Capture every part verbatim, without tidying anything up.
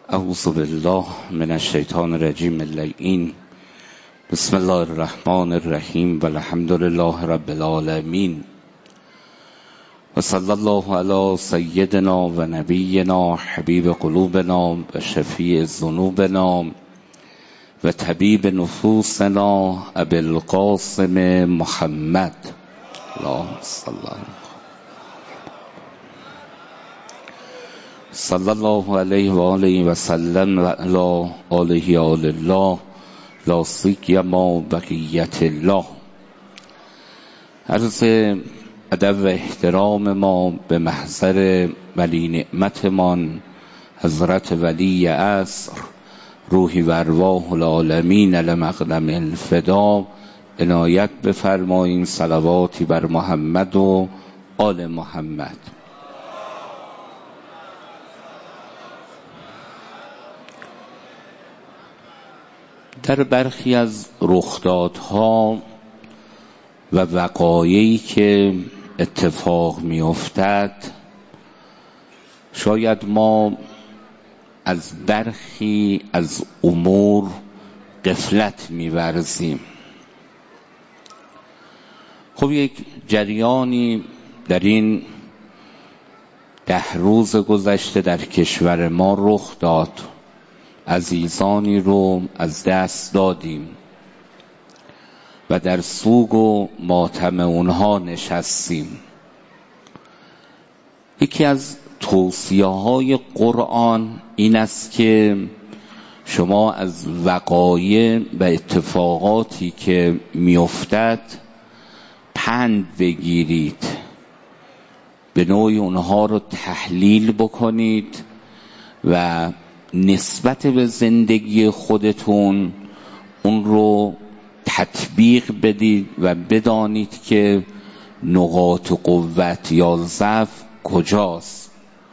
اعوذ بالله من الشیطان الرجیم اللعین. بسم الله الرحمن الرحیم و الحمد لله رب العالمین و صلی الله علی سیدنا و نبینا حبیب قلوبنا و شفیع ذنوبنا و طبیب نفوسنا ابی القاسم محمد. اللهم صل صلی الله علیه و آله و سلم و علی آله آل الله لا سیما بقیت الله. عرض ادب و احترام ما به محضر ولی نعمتمان حضرت ولی عصر روحی و ارواح العالمین لمقدم الفدا عنایت بفرمایید. صلواتی بر محمد و آل محمد. در برخی از رخدادها و وقایعی که اتفاق می افتد شاید ما از برخی از امور غفلت می ورزیم. خب یک جریانی در این ده روز گذشته در کشور ما رخ داد. عزیزانی رو از دست دادیم و در سوگ و ماتم اونها نشستیم. یکی از توصیه های قرآن این است که شما از وقایع و اتفاقاتی که میافتد پند بگیرید، به نوعی اونها رو تحلیل بکنید و نسبت به زندگی خودتون اون رو تطبیق بدید و بدانید که نقاط قوت یا ضعف کجاست.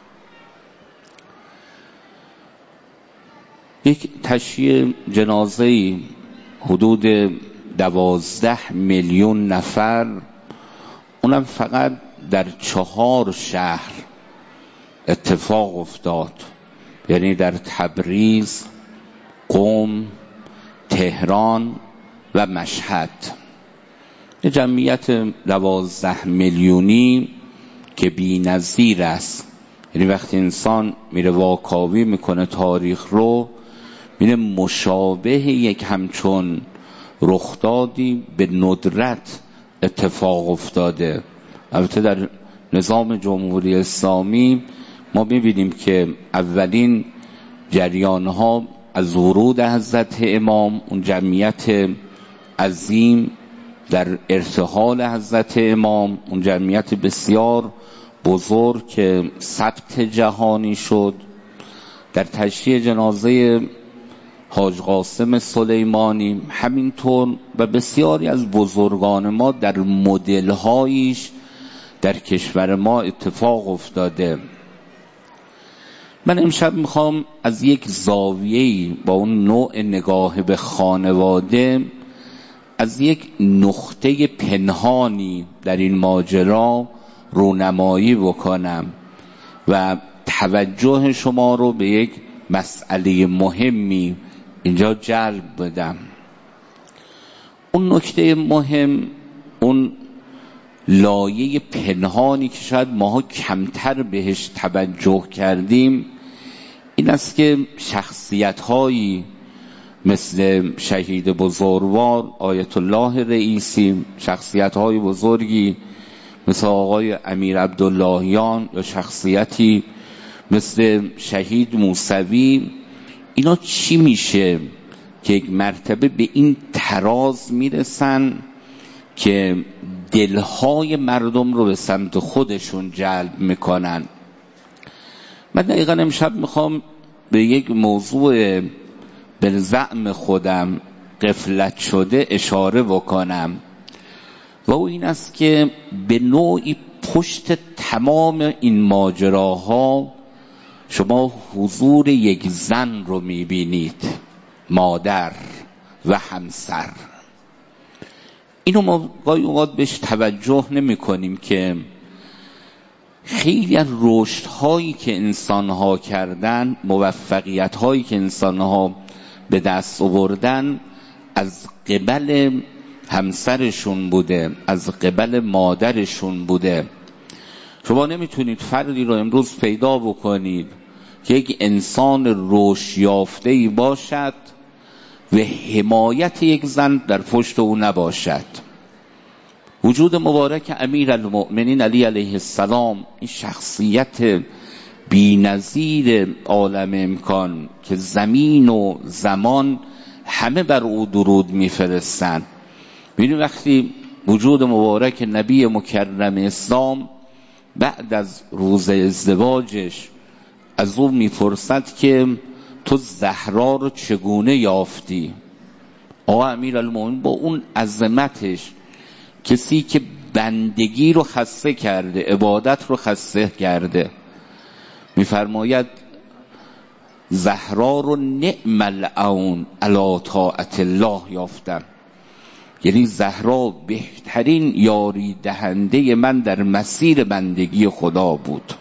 یک تشییع جنازه‌ای حدود دوازده میلیون نفر، اونم فقط در چهار شهر اتفاق افتاد، یعنی در تبریز، قم، تهران و مشهد. یه جمعیت دوازده میلیونی که بی نظیر است. یعنی وقتی انسان میره واکاوی میکنه تاریخ رو، میره مشابه یک همچون رخدادی به ندرت اتفاق افتاده. البته در نظام جمهوری اسلامی ما می‌بینیم که اولین جریان‌ها از ورود حضرت امام، اون جمعیت عظیم در ارتحال حضرت امام، اون جمعیت بسیار بزرگ که ثبت جهانی شد، در تشییع جنازه حاج قاسم سلیمانی همینطور و بسیاری از بزرگان ما در مدل‌هایش در کشور ما اتفاق افتاده. من امشب میخوام از یک زاویه‌ای با اون نوع نگاه به خانواده از یک نقطه پنهانی در این ماجرا رونمایی بکنم و توجه شما رو به یک مسئله مهمی اینجا جلب بدم. اون نکته مهم، اون لایه پنهانی که شاید ماها کمتر بهش توجه کردیم، این است که شخصیت‌هایی مثل شهید بزرگوار آیت الله رئیسی، شخصیت‌های بزرگی مثل آقای امیر عبداللهیان یا شخصیتی مثل شهید موسوی، اینا چی میشه که یک مرتبه به این تراز میرسن که دلهای مردم رو به سمت خودشون جلب میکنن؟ من دقیقا امشب میخوام به یک موضوع به زعم خودم غفلت شده اشاره بکنم و او این است که به نوعی پشت تمام این ماجراها شما حضور یک زن رو میبینید، مادر و همسر. اینو ما گاهی اوقات بهش توجه نمی کنیم که خیلی از رشد هایی که انسان ها کردن، موفقیت هایی که انسان ها به دست آوردن از قبل همسرشون بوده، از قبل مادرشون بوده. شما نمیتونید فردی رو امروز پیدا بکنید که یک انسان رشد یافته‌ای باشد و حمایت یک زن در پشت او نباشد. وجود مبارک امیرالمؤمنین علی علیه السلام، این شخصیت بی‌نظیر عالم امکان که زمین و زمان همه بر او درود میفرستند. ببینید وقتی وجود مبارک نبی مکرم اسلام بعد از روز ازدواجش از او میپرسد که تو زهرا رو چگونه یافتی؟ آقا امیرالمؤمنین با اون عظمتش، کسی که بندگی رو خسته کرده، عبادت رو خسته کرده، میفرماید زهرا رو نعم العون علی طاعت الله یافتم. یعنی زهرا بهترین یاری دهنده من در مسیر بندگی خدا بود.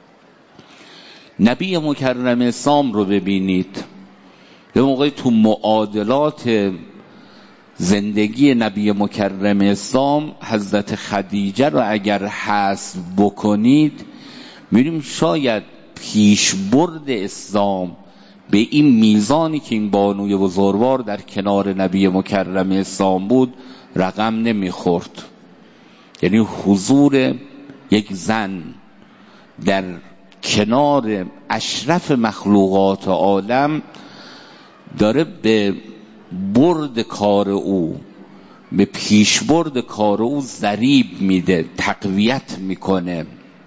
نبی مکرم اسلام رو ببینید، یه موقعی تو معادلات زندگی نبی مکرم اسلام حضرت خدیجه رو اگر حسب بکنید می‌بینیم شاید پیشبرد اسلام به این میزانی که این بانوی بزرگوار در کنار نبی مکرم اسلام بود رقم نمیخورد. یعنی حضور یک زن در کنار اشرف مخلوقات عالم داره به برد کار او، به پیشبرد کار او ضریب میده، تقویت میکنه.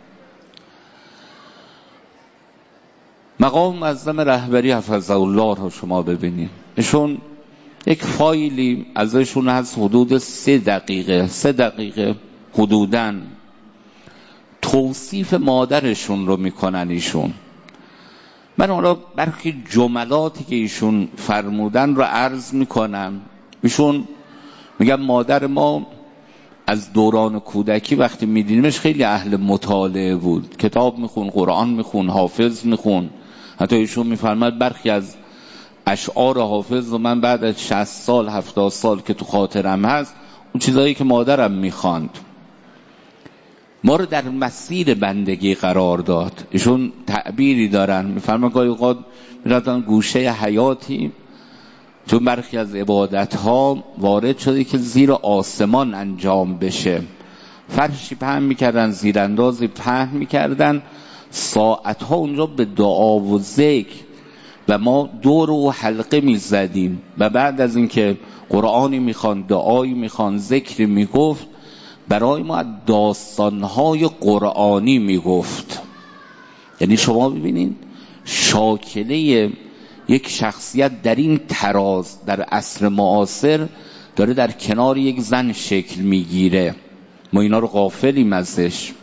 مقام معظم رهبری حفظه الله رو شما ببینید، ایشون یک فایلی ازشون هست حدود سه دقیقه سه دقیقه حدوداً توصیف مادرشون رو میکنن ایشون. من حالا برخی جملاتی که ایشون فرمودن رو عرض میکنم. ایشون میگن مادر ما از دوران کودکی وقتی میدیدیمش خیلی اهل مطالعه بود، کتاب میخون، قرآن میخون، حافظ میخون. حتی ایشون میفرماد برخی از اشعار حافظ رو من بعد از شصت سال هفتاد سال که تو خاطرم هست، اون چیزایی که مادرم میخواند، ما رو در مسیر بندگی قرار داد. ایشون تعبیری دارن، میفرمان گاهی اوقات میرفتن گوشه حیاتی، چون برخی از عبادت ها وارد شده که زیر آسمان انجام بشه، فرشی پهن میکردن، زیراندازی پهن میکردن، ساعت ها اونجا به دعا و ذکر و ما دور و حلقه میزدیم و بعد از اینکه قرآنی میخوان، دعایی میخوان، ذکری میگفت، برای ما داستانهای قرآنی میگفت. یعنی شما ببینید شاکله یک شخصیت در این تراز در عصر معاصر داره در کنار یک زن شکل میگیره، ما اینا رو غافلیم ازش.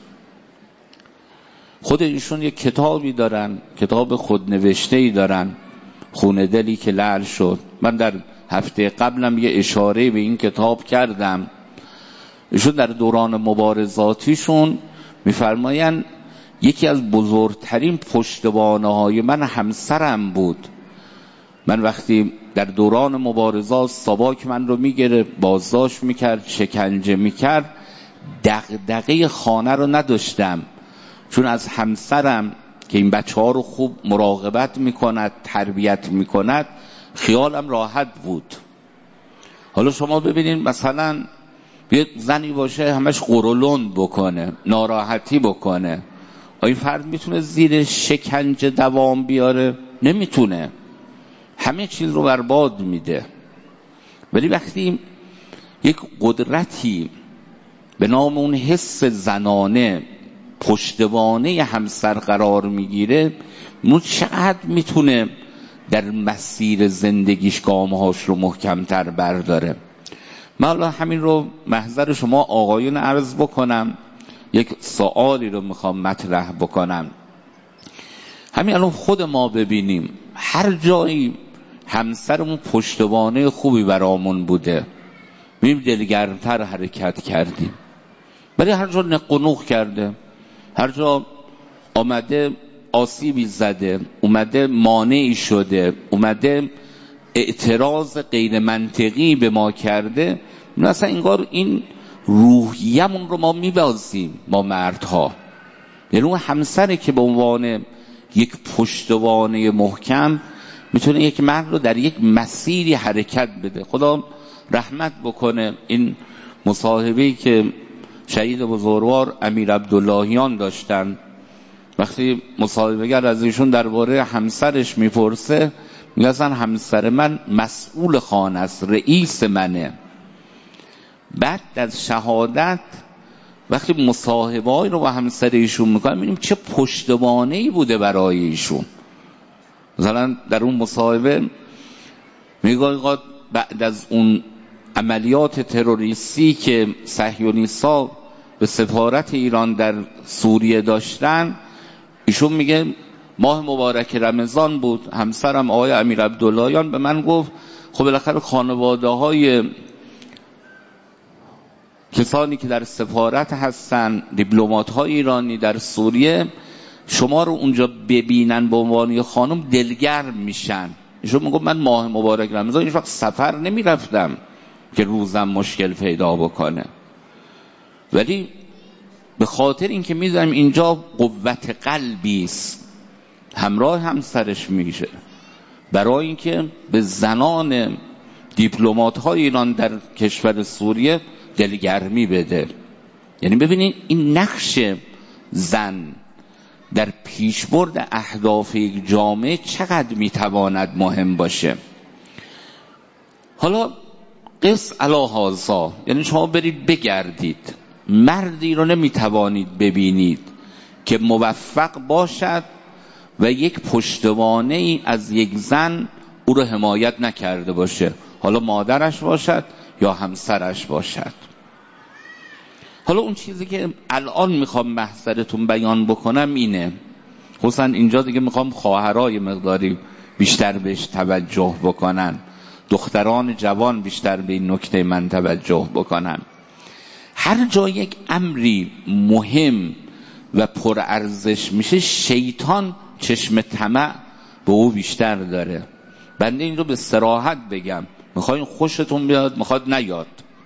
خود ایشون یک کتابی دارن، کتاب خودنوشته‌ای دارن، خون دلی که لعل شد. من در هفته قبلم یه اشاره به این کتاب کردم. ایشون در دوران مبارزاتیشون میفرماین یکی از بزرگترین پشتوانه‌های من همسرم بود. من وقتی در دوران مبارزات ساواک من رو میگیره، بازداشت میکرد، شکنجه میکرد، دغدغه خانه رو نداشتم، چون از همسرم که این بچه ها رو خوب مراقبت میکند، تربیت میکند، خیالم راحت بود. حالا شما ببینید مثلا یه زنی باشه همش قرولند بکنه، ناراحتی بکنه، این فرد میتونه زیر شکنجه دوام بیاره؟ نمیتونه، همه چیز رو برباد میده. ولی وقتی یک قدرتی به نام اون حس زنانه پشتوانه همسر قرار میگیره، اون چقدر میتونه در مسیر زندگیش گامهاش رو محکمتر برداره. من حالا همین رو محضر شما آقایون عرض بکنم، یک سوالی رو میخوام مطرح بکنم. همین الان خود ما ببینیم هر جایی همسرمون پشتوانه خوبی برامون بوده، میبینیم دلگرمتر حرکت کردیم، ولی هر جا نق و نوق کرده، هر جا آمده آسیبی زده، اومده مانعی شده، اومده اعتراض غیر منطقی به ما کرده، مثلا انگار این روحیه‌مون رو ما میبازیم ما مردها. یعنی اون همسره که به عنوان یک پشتوانه محکم میتونه یک مرد رو در یک مسیری حرکت بده. خدا رحمت بکنه این مصاحبه‌ای که شهید بزرگوار امیر عبداللهیان داشتن، وقتی مصاحبه‌گر از ایشون درباره همسرش میپرسه، میگه اصلا همسر من مسئول خانه است، رئیس منه. بعد در شهادت وقتی مصاحبه‌ای رو با همسر ایشون میکنن، میبینیم چه پشتوانه‌ای بوده برای ایشون. مثلا در اون مصاحبه میگه بعد از اون عملیات تروریستی که صهیونیست‌ها به سفارت ایران در سوریه داشتن، ایشون میگه ماه مبارک رمضان بود، همسرم آقای امیر عبداللهیان به من گفت خب بالاخره خانواده های کسانی که در سفارت هستن، دیپلمات های ایرانی در سوریه، شما رو اونجا ببینن به عنوان خانم دلگرم میشن. ایشون میگه من ماه مبارک رمضان هیچ وقت سفر نمیرفتم که روزم مشکل پیدا بکنه، ولی به خاطر اینکه میدونم اینجا قوت قلبی است، همراه همسرش میشه برای اینکه به زنان دیپلمات های ایران در کشور سوریه دلگرمی بده. یعنی ببینید این نقش زن در پیشبرد اهداف یک جامعه چقدر میتواند مهم باشه. حالا قص علی هذا، یعنی شما برید بگردید، مردی رو نمیتوانید ببینید که موفق باشد و یک پشتوانه ای از یک زن او رو حمایت نکرده باشه، حالا مادرش باشد یا همسرش باشد. حالا اون چیزی که الان میخوام محضرتون بیان بکنم اینه، خصوصا اینجا دیگه میخوام خواهرای مقداری بیشتر بهش توجه بکنن، دختران جوان بیشتر به این نکته من توجه بکنن. هر جا یک امری مهم و پرارزش میشه، شیطان چشم طمع به او بیشتر داره. بنده این رو به صراحت بگم، میخواین خوشتون بیاد میخواد نیاد،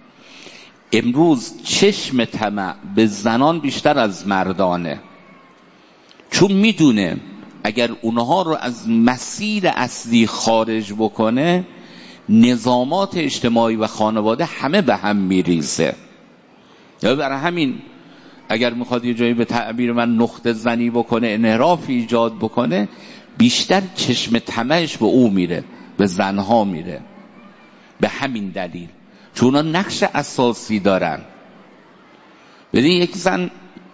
امروز چشم طمع به زنان بیشتر از مردانه، چون میدونه اگر اونها رو از مسیر اصلی خارج بکنه، نظامات اجتماعی و خانواده همه به هم میریزه. یا برای همین اگر میخواد یه جایی به تعبیر من نقطه زنی بکنه، انحراف ایجاد بکنه، بیشتر چشم طمعش به او میره، به زنها میره. به همین دلیل چون اونا نقش اساسی دارن. ببین یک زن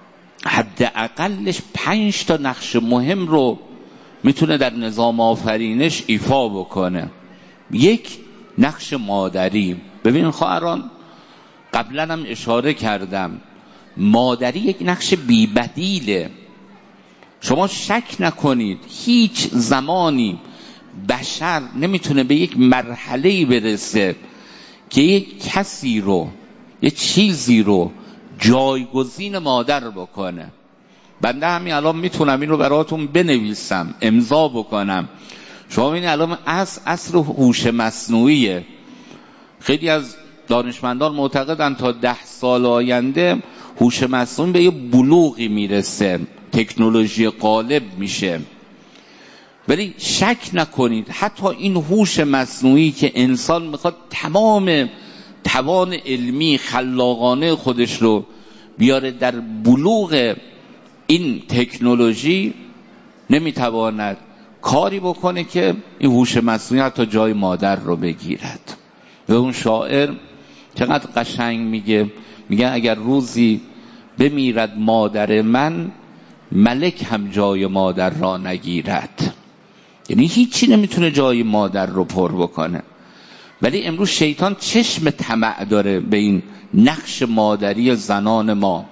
حداقلش پنج تا نقش مهم رو میتونه در نظام آفرینش ایفا بکنه. یک، نقش مادری. ببین خواهران، قبلا هم اشاره کردم، مادری یک نقش بی‌بدیله. شما شک نکنید هیچ زمانی بشر نمیتونه به یک مرحله‌ای برسه که یک کسی رو، یک چیزی رو جایگزین مادر بکنه. بنده همین الان میتونم این رو براتون بنویسم، امضا بکنم. شما ببینید الان اصل اصل هوش مصنوعیه. خیلی از دانشمندان معتقدن تا ده سال آینده هوش مصنوعی به یه بلوغی میرسه، تکنولوژی غالب میشه. ولی شک نکنید حتی این هوش مصنوعی که انسان میخواد تمام توان علمی خلاقانه خودش رو بیاره در بلوغ این تکنولوژی، نمیتواند کاری بکنه که این هوش مصنوعی حتی جای مادر رو بگیرد. و اون شاعر چقدر قشنگ میگه، میگه اگر روزی بمیرد مادر من، ملک هم جای مادر را نگیرد. یعنی هیچی نمیتونه جای مادر رو پر بکنه. ولی امروز شیطان چشم طمع داره به این نقش مادری زنان ما.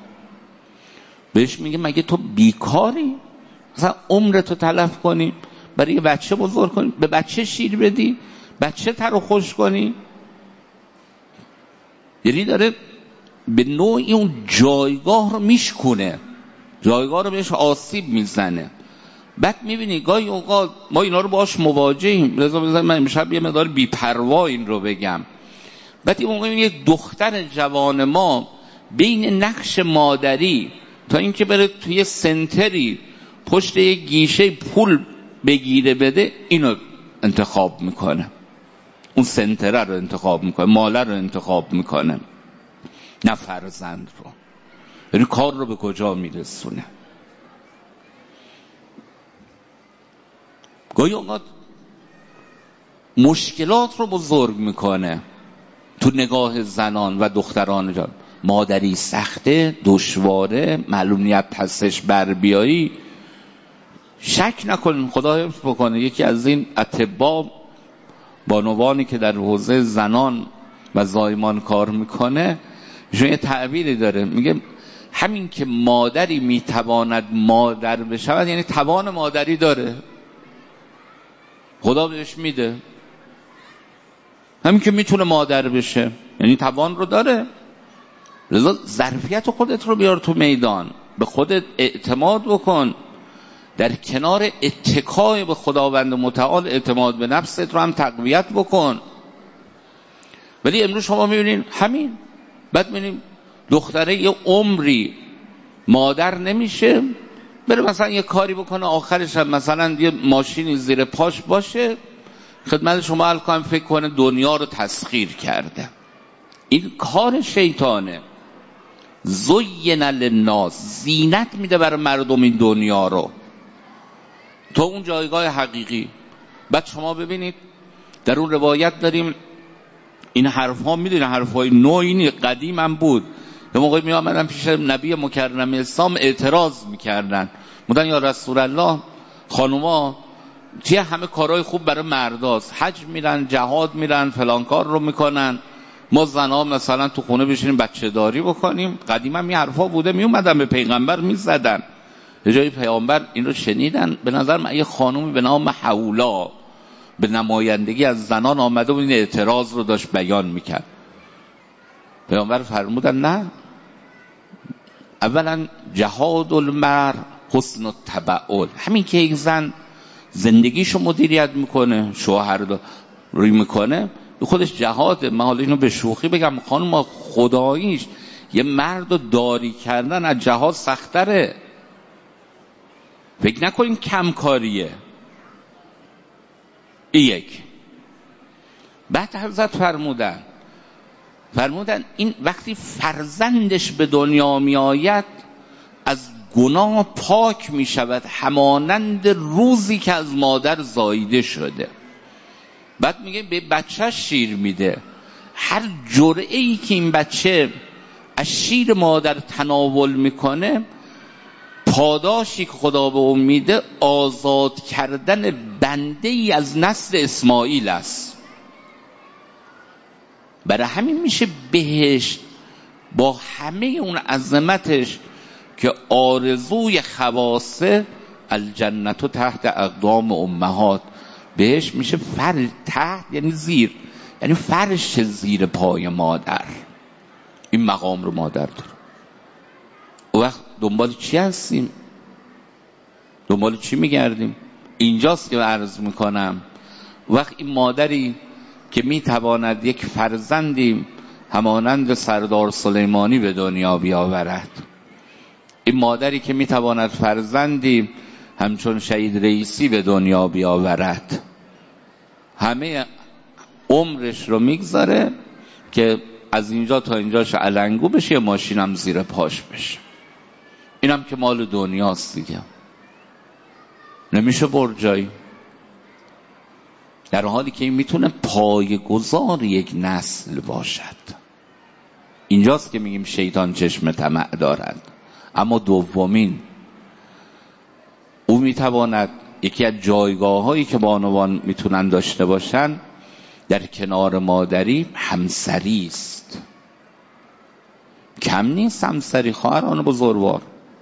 بهش میگه مگه تو بیکاری؟ مثلا عمرتو تلف کنی برای یه بچه بزرگ کنی، به بچه شیر بدی، بچه تر خوش کنی؟ یعنی داره به نوعی اون جایگاه رو میشکونه. جایگاه رو بهش آسیب میزنه. بعد میبینی گاهی اوقات ما اینا رو باهاش مواجهیم. رضا بزن من امشب یه مقدار بی‌پروا این رو بگم. بعد این موقع یک دختر جوان ما بین نقش مادری تا اینکه بره توی سنتری پشت یک گیشه پول بگیره بده، اینو انتخاب میکنه، اون سنتره رو انتخاب میکنه، ماله رو انتخاب میکنه، نه فرزند رو. یعنی کار رو به کجا میرسونه؟ گاهی اوقات مشکلات رو بزرگ میکنه تو نگاه زنان و دختران جان. مادری سخته، دشواره، معلوم نیت پسش بر بیایی. شک نکنین، خدا حفظ بکنه، یکی از این اطباء بانوانی که در حوزه زنان و زایمان کار میکنه ایشون یه تعبیری داره، میگه همین که مادری میتواند مادر بشود یعنی توان مادری داره، خدا بهش میده. همین که میتونه مادر بشه یعنی توان رو داره. لذا ظرفیت خودت رو بیار تو میدان، به خودت اعتماد بکن، در کنار اتکای به خداوند متعال اعتماد به نفست رو هم تقویت بکن. ولی امروز شما میبینین همین، بعد میبینیم دختره یه عمری مادر نمیشه، بره مثلا یه کاری بکنه آخرش هم مثلا یه ماشینی زیر پاش باشه، خدمت شما الان فکر کنه دنیا رو تسخیر کرده. این کار شیطانه. زین للناس، زینت میده برای مردم این دنیا رو تا اون جایگاه حقیقی. بعد شما ببینید در اون روایت داریم این حرف ها، میدونی حرف های نوعی قدیم هم بود. یه موقعی می آمدن پیش نبی مکرم اسلام اعتراض میکردن، بودن یا رسول الله خانوما چیه همه کارهای خوب برای مرداست، حج میرن، جهاد میرن، فلان کار رو میکنن، ما زنها مثلا تو خونه بشینیم بچه داری بکنیم. قدیم هم این حرفا بوده، می اومدن به پیغمبر میزدن. یه جایی پیامبر این رو شنیدن، به نظر من یه خانومی به نام حولا به نمایندگی از زنان آمده و این اعتراض رو داشت بیان میکرد. پیامبر فرمودن نه، اولا جهاد المرء حسن التبعل، همین که یک زن زندگیشو مدیریت میکنه، شوهر روی میکنه، خودش جهاده. من حالا اینو به شوخی بگم خانم، خداییش یه مرد رو داری کردن از جهاد سختره. فکر نکنین کم کاریه. این یک. بعد حضرت فرمودن فرمودن این وقتی فرزندش به دنیا می آید از گناه پاک می شود همانند روزی که از مادر زاییده شده. بعد میگه به بچه شیر میده، هر جرعه‌ای که این بچه از شیر مادر تناول میکنه پاداشی که خدا به اون میده آزاد کردن بنده ای از نسل اسماعیل است. برای همین میشه بهشت با همه اون عظمتش که آرزوی خواصه الجنت تحت اقدام امهات، بهش میشه فرش تحت یعنی زیر، یعنی فرش زیر پای مادر. این مقام رو مادر داره. و وقت دنبال چی هستیم؟ دنبال چی میگردیم؟ اینجاست که عرض میکنم وقت این مادری که میتواند یک فرزندی همانند سردار سلیمانی به دنیا بیاورد، این مادری که میتواند فرزندی همچون شهید رئیسی به دنیا بیاورد، همه عمرش رو میگذاره که از اینجا تا اینجاش علنگو بشه، یه ماشینم زیر پاش بشه. اینم که مال دنیاست دیگه، نمیشه برجایی. در حالی که این میتونه پایه‌گذار یک نسل باشد. اینجاست که میگیم شیطان چشم طمع دارد. اما دومین، او میتواند یکی از جایگاه هایی که بانوان میتونن داشته باشن در کنار مادری همسری است. کم نیست همسری خواهران بزرگوار.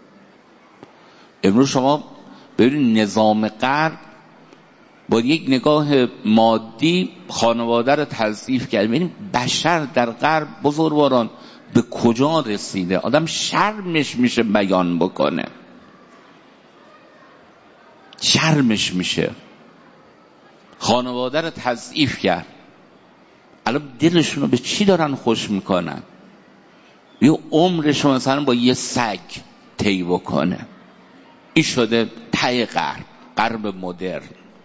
امروز شما ببینید نظام غرب با یک نگاه مادی خانواده رو تضعیف کرد. ببینید بشر در غرب بزرگواران به کجا رسیده، آدم شرمش میشه بیان بکنه. شرمش میشه، خانواده رو تضعیف کرد. الان دلشون رو به چی دارن خوش میکنن؟ یه عمرشو مثلا با یه سگ طی بکنه. این شده ته غرب، غرب مدرن.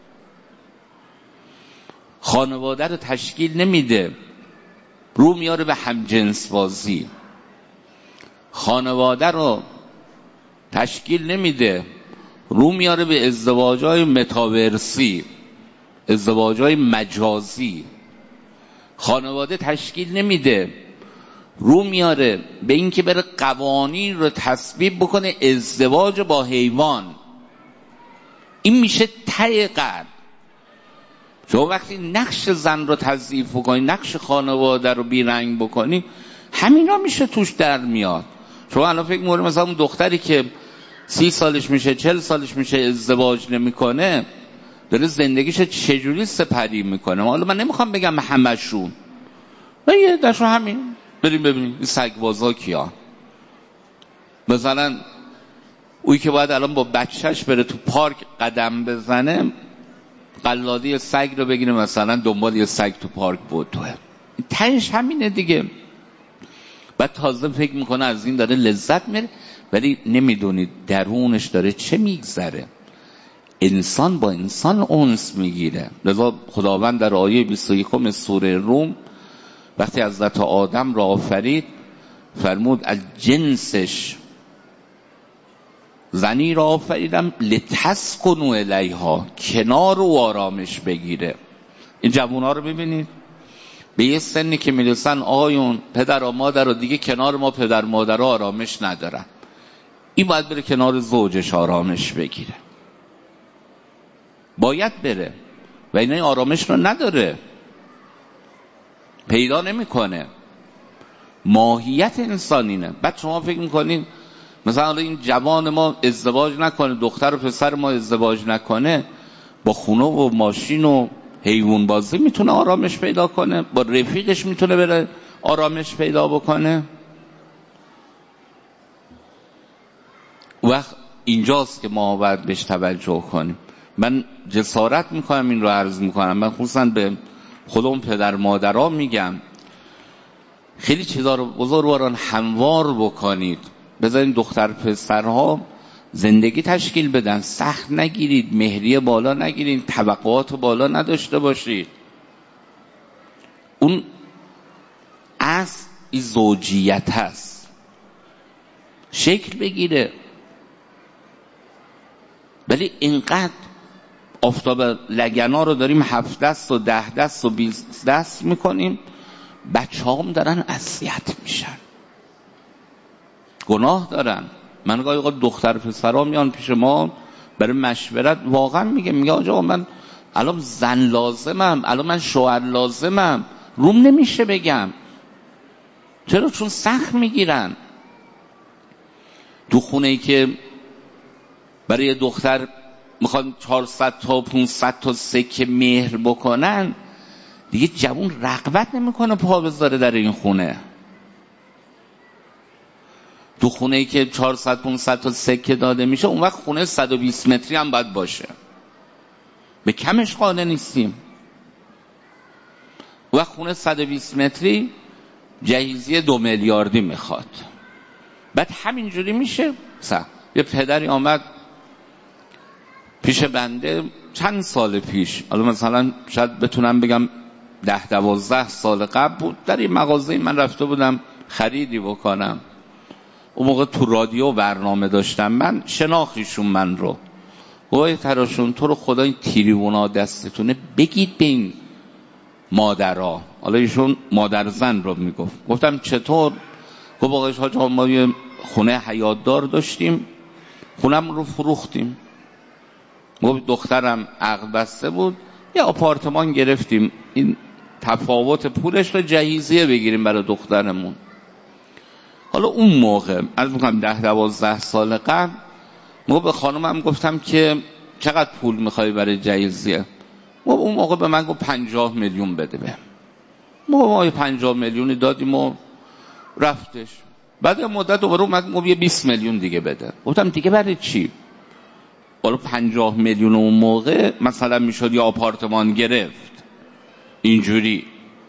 خانواده رو تشکیل نمیده، رو میاره به همجنس بازی. خانواده رو تشکیل نمیده، رو میاره به ازدواج‌های متاورسی، ازدواج‌های مجازی. خانواده تشکیل نمیده، رو میاره به این که بره قوانین رو تصویب بکنه ازدواج با حیوان. این میشه ته قلب. شما وقتی نقش زن رو تضعیف بکنی، نقش خانواده رو بیرنگ بکنی، همینا میشه توش در میاد. شما الان فکر می‌کنید مثلا اون دختری که سی سالش میشه، چل سالش میشه، ازدواج نمیکنه، داره زندگیش چجوری سپری میکنه. حالا من نمیخوام بگم همشون، و یه دشو همین بریم ببینیم این سگبازا کیا. مثلا اوی که باید الان با بچهش بره تو پارک قدم بزنه، قلاده سگ رو بگیره مثلا دنبال یه سگ تو پارک بودوه. تهش همینه دیگه. بعد تازه فکر میکنه از این داره لذت میره، ولی نمیدونید درونش داره چه میگذره. انسان با انسان انس میگیره. لذا خداوند در آیه بیست و یک سوره روم وقتی حضرت آدم را آفرید فرمود از جنسش زنی را آفریدم لتسکنوا الیها، کنار و آرامش بگیره. این جوونا رو ببینید به یه سنی که میرسن آقایون پدر و مادر رو دیگه کنار ما پدر مادر آرامش ندارن، این باید بره کنار زوجش آرامش بگیره، باید بره و اینه آرامش رو نداره، پیدا نمیکنه. ماهیت انسانینه. بعد شما فکر میکنین مثلا این جوان ما ازدواج نکنه، دختر و پسر ما ازدواج نکنه، با خونه و ماشین و حیوان بازی میتونه آرامش پیدا کنه؟ با رفیقش میتونه بره آرامش پیدا بکنه؟ وقت اینجاست که ما باید بهش توجه کنیم. من جسارت میکنم این رو عرض میکنم، من خصوصا به خودم پدر مادرها میگم خیلی چیزا رو بزرگواران هموار بکنید، بذارین دختر پسرها زندگی تشکیل بدن، سخت نگیرید، مهریه بالا نگیرید، توقعات بالا نداشته باشید. اون اصل این زوجیت هست، شکل بگیره. ولی اینقدر آفتاب لگنا رو داریم هفت دست و ده دست و بیست دست میکنیم، بچه هم دارن اذیت میشن، گناه دارن. من گاهی اوقات دختر پسرها میان پیش ما برای مشورت، واقعا میگه میگه آجا من الان زن لازمم، الان من شوهر لازمم، روم نمیشه بگم. چرا؟ چون سخت میگیرن. تو خونه ای که برای دختر میخوان چهارصد تا پانصد تا سکه مهر بکنن، دیگه جوون رغبت نمیکنه پا بذاره در این خونه. تو خونه ای که چهارصد پانصد تا سکه داده میشه، اون وقت خونه صد و بیست متری هم باید باشه، به کمش قانع نیستیم. اون وقت خونه صد و بیست متری جهیزیه دو میلیاردی میخواد. بعد همینجوری میشه. مثلا یه پدری آمد پیش بنده چند سال پیش، حالا مثلا شاید بتونم بگم ده دوازده سال قبل بود، در این مغازه من رفته بودم خریدی بکنم. اون موقع تو رادیو برنامه داشتم، من شناخیشون من رو گوی تراشون تو رو خدا این تیریونا دستتونه بگید به این مادرها. حالا ایشون مادر زن رو میگفت. گفتم چطور؟ گفت آقایش حاج ما یه خونه حیاتدار داشتیم، خونم رو فروختیم. گفت دخترم عقد بسته بود، یه آپارتمان گرفتیم، این تفاوت پولش رو جهیزیه بگیریم برای دخترمون. حالا اون موقع از میکنم ده دوازده سال قبل، موقع به خانمم گفتم که چقدر پول میخوای برای جهیزیه؟ موقع اون موقع به من گفت پنجاه میلیون بده. به موقع ما پنجاه میلیونی دادیم و رفتش. بعد یه مدت دوباره اومد موقع بیست میلیون دیگه بده. گفتم دیگه برای چی؟ حالا پنجاه میلیون اون موقع مثلا میشد یا آپارتمان گرفت اینجوری.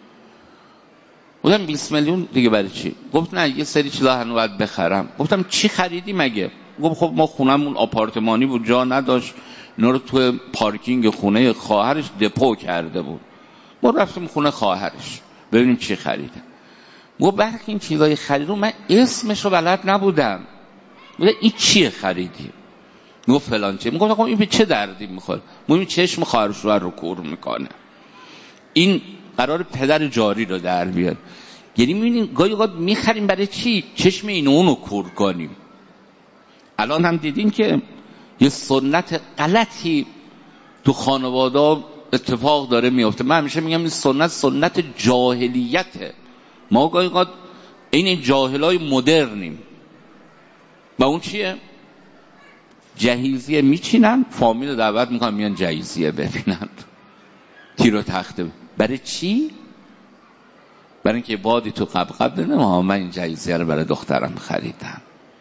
گفتم بیست میلیون دیگه برای چی؟ گفت نه یه سری چیزا هنوز باید بخرم. گفتم چی خریدی مگه؟ گفت خب ما خونمون آپارتمانی بود جا نداشت، اینا رو تو پارکینگ خونه خواهرش دپو کرده بود. ما رفتیم خونه خواهرش ببینیم چی خریده. گفت برخی این چیزای خریدم من اسمش رو بلد نبودم. گفت این چیه خریدی؟ گفت فلان چیه. گفت خب این به چه دردی میخوره؟ این چشم خواهرش رو رو کور میکنه، این قرار پدر جاری رو در بیاد. یعنی میبینیم گاهی اوقات میخریم برای چی؟ چشم اینو اونو کور کنیم. الان هم دیدین که یه سنت غلطی تو خانواده اتفاق داره میفته. من همیشه میگم این سنت سنت جاهلیته. ما گاهی اوقات این جاهلای مدرنیم. و اون چیه؟ جهیزیه میچینن، فامیل دعوت میکنن میان جهیزیه ببینن، تیر و تخته. برای چی؟ برای اینکه بادی تو قبقب بده ما من این جهیزیه رو برای دخترم خریدم.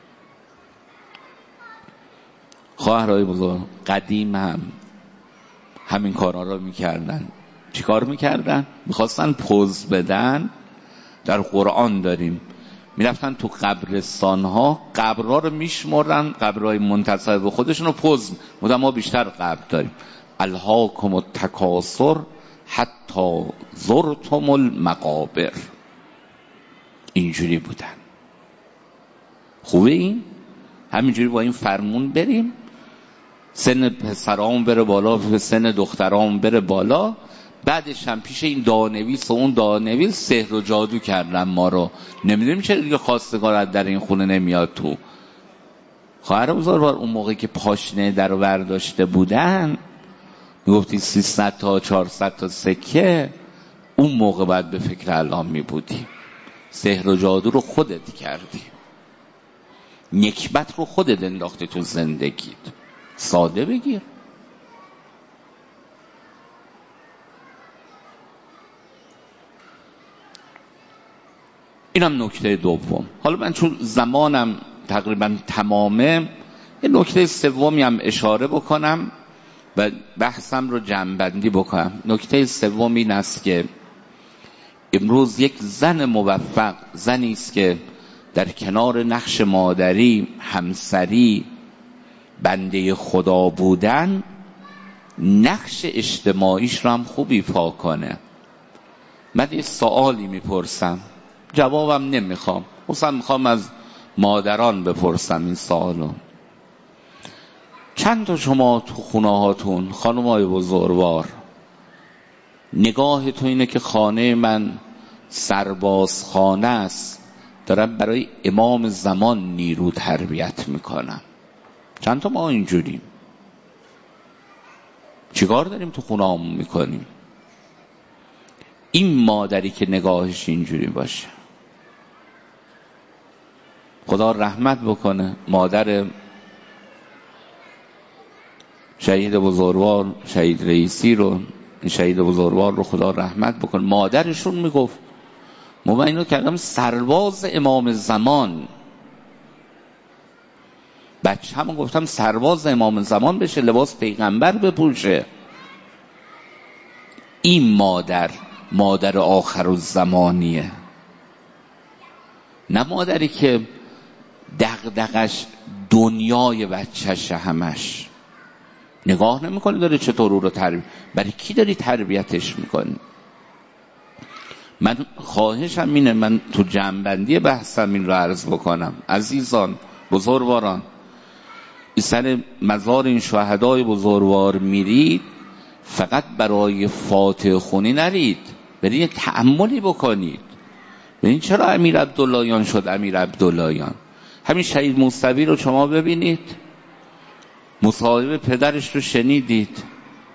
خواهرای بزرگ قدیم هم همین کارا رو میکردن. چی کار میکردن؟ میخواستن پوز بدن. در قرآن داریم میرفتن تو قبرستان ها قبرها رو میشمردن، قبرهای منتصب به خودشون رو پوز بودن. ما بیشتر قبر داریم. الهاکم التکاثر حتی زرتم المقابر. اینجوری بودن. خوبه این؟ همینجوری با این فرمون بریم، سن پسرام بره بالا، سن دخترام بره بالا. بعدش هم پیش این دانویس و اون دانویس سحر و جادو کردن ما رو. نمیدونیم چرا دیگه خواستگار در این خونه نمیاد تو. خواهر بزرگوار اون موقعی که پاشنه در رو برداشته بودن میگفتی سیصد تا چهارصد تا سکه، اون موقع باید به فکر الان میبودی. سحر و جادو رو خودت کردی، نکبت رو خودت انداختی تو زندگیت. ساده بگیر. اینم نکته دوم. حالا من چون زمانم تقریبا تمامه یه نکته سومی هم اشاره بکنم و بحثم رو جمع‌بندی بکنم. نکته سوم این است که امروز یک زن موفق، زنی است که در کنار نقش مادری، همسری، بنده خدا بودن، نقش اجتماعیش رو هم خوب ایفا کنه. من یه سوالی میپرسم، جوابم نمیخوام، اصلا میخوام از مادران بپرسم این سوالو. چند تا شما تو خونه هاتون خانمای بزرگوار نگاه تو اینه که خانه من سرباز خانه است، دارم برای امام زمان نیرو تربیت میکنم؟ چند تا ما اینجوریم؟ چیکار داریم تو خونه همون میکنیم؟ این مادری که نگاهش اینجوری باشه، خدا رحمت بکنه مادر شهید بزرگوار، شهید رئیسی رو، شهید بزرگوار رو خدا رحمت بکنه. مادرشون میگفت ما اینو کردم سرباز امام زمان. بچه هم گفتم سرباز امام زمان بشه، لباس پیغمبر بپوشه. این مادر مادر آخرالزمانیه، نه مادری که دغدغش دنیای بچه‌ش همش. نگاه نمی‌کنی داره چطور او رو تربیت، برای کی داری تربیتش می‌کنی؟ من خواهشم اینه، من تو جمع‌بندی بحثم این رو عرض بکنم. عزیزان بزرگواران، این سر مزار این شهدای بزرگوار میرید، فقط برای فاتحه خونی نرید، برید تأملی بکنید. ببین چرا امیر عبداللهیان شد امیر عبداللهیان. همین شهید موسوی رو شما ببینید، مصاحبه پدرش رو شنیدید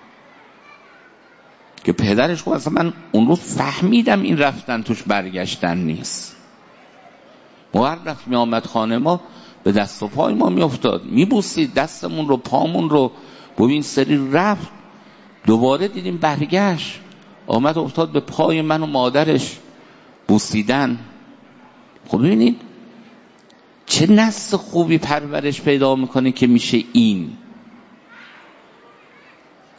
که پدرش خب اصلا من اون روز فهمیدم این رفتن توش برگشتن نیست. ما هر رفت می آمد خانه ما به دست و پای ما می افتاد، می بوسید دستمون رو پامون رو. ببین سری رفت، دوباره دیدیم برگشت، آمد افتاد به پای من و مادرش بوسیدن. خب ببینید چه نسل خوبی پرورش پیدا میکنه که میشه این.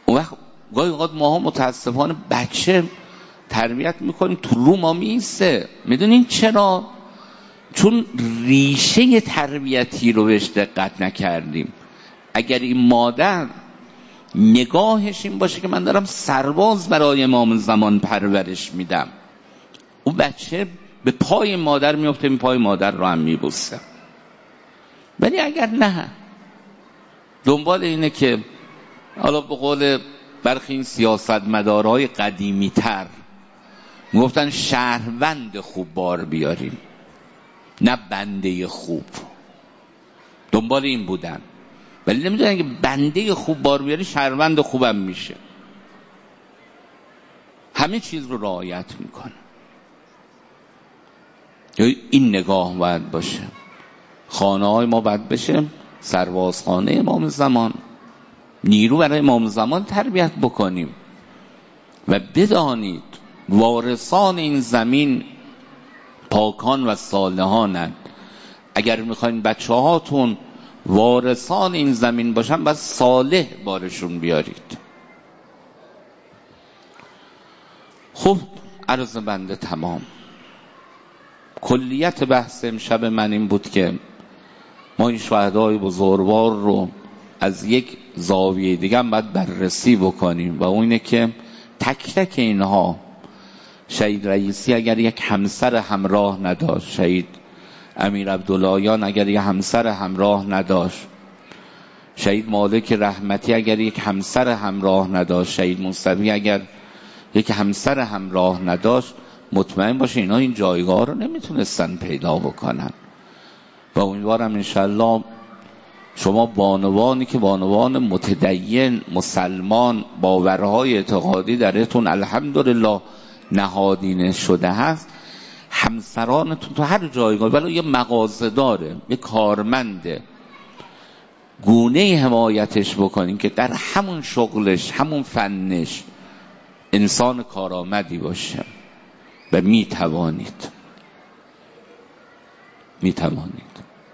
اون وقت گاهی اوقات ماها متاسفانه بچه تربیت میکنیم تو رو ما میسته. میدونین چرا؟ چون ریشه تربیتی رو بهش دقت نکردیم. اگر این مادر نگاهش این باشه که من دارم سرباز برای امام زمان پرورش میدم، اون بچه به پای مادر میفته، می پای مادر رو هم میبوسه. ولی اگر نه، دنبال اینه که حالا به قول برخی این سیاستمدارهای قدیمی تر میگفتن شهروند خوب بار بیاریم، نه بنده خوب. دنبال این بودن، ولی نمیدونن که بنده خوب بار بیاری شهروند خوبم میشه. همه چیز رو رعایت میکنه. این نگاه باید باشه. خانه های ما باید بشه سربازخانه امام زمان، نیرو برای امام زمان تربیت بکنیم و بدانید وارثان این زمین پاکان و صالحانند. اگر میخواین بچه هاتون وارثان این زمین باشن، باید صالح بارشون بیارید. خب عرض بنده تمام. کلیت بحث امشب من این بود که ما این شهدای بزرگوار رو از یک زاویه دیگه هم باید بررسی بکنیم و اون اینه که تک تک اینها، شهید رئیسی اگر یک همسر همراه نداشت، شهید امیر عبداللهیان اگر یک همسر همراه نداشت، شهید مالک رحمتی اگر یک همسر همراه نداشت، شهید موسوی اگر یک همسر همراه نداشت، مطمئن باشه اینا این جایگاه رو نمیتونستن پیدا بکنن. و امیدوارم انشالله شما بانوانی که بانوان متدین مسلمان باورهای اعتقادی درتون الحمدلله نهادینه شده هست، همسرانتون تو هر جایگاه، ولی یه مغازه داره، یه کارمنده، گونه حمایتش بکنین که در همون شغلش، همون فنش انسان کارآمدی باشه و میتوانید میتوانید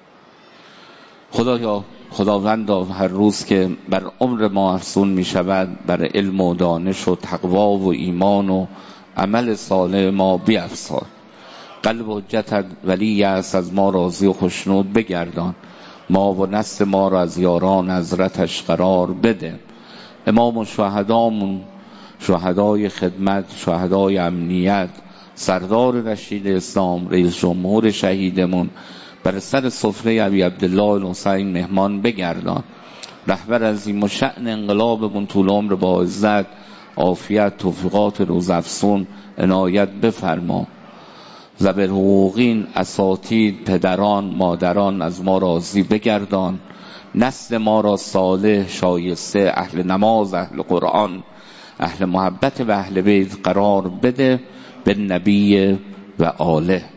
خدایا خداوندا هر روز که بر عمر ما افزون می شود، بر علم و دانش و تقوا و ایمان و عمل صالح ما بیفزای. قلب حجتت ولی است از ما راضی و خوشنود بگردان، ما و نسل ما را از یاران حضرتش قرار بده. امام و شهدامون، شهدای خدمت، شهدای امنیت، سردار رشید اسلام، رئیس جمهور شهیدمون، بر سر سفره ابی عبدالله الحسین مهمان بگردان. رهبر عظیم و شأن انقلابمون طول عمر با عزت، عافیت، توفیقات روزافزون عنایت بفرما. زبر حقوقین، اساتید، پدران، مادران از ما راضی بگردان. نسل ما را صالح، شایسته، اهل نماز، اهل قرآن، اهل محبت و اهل بیت قرار بده، به نبی و آله.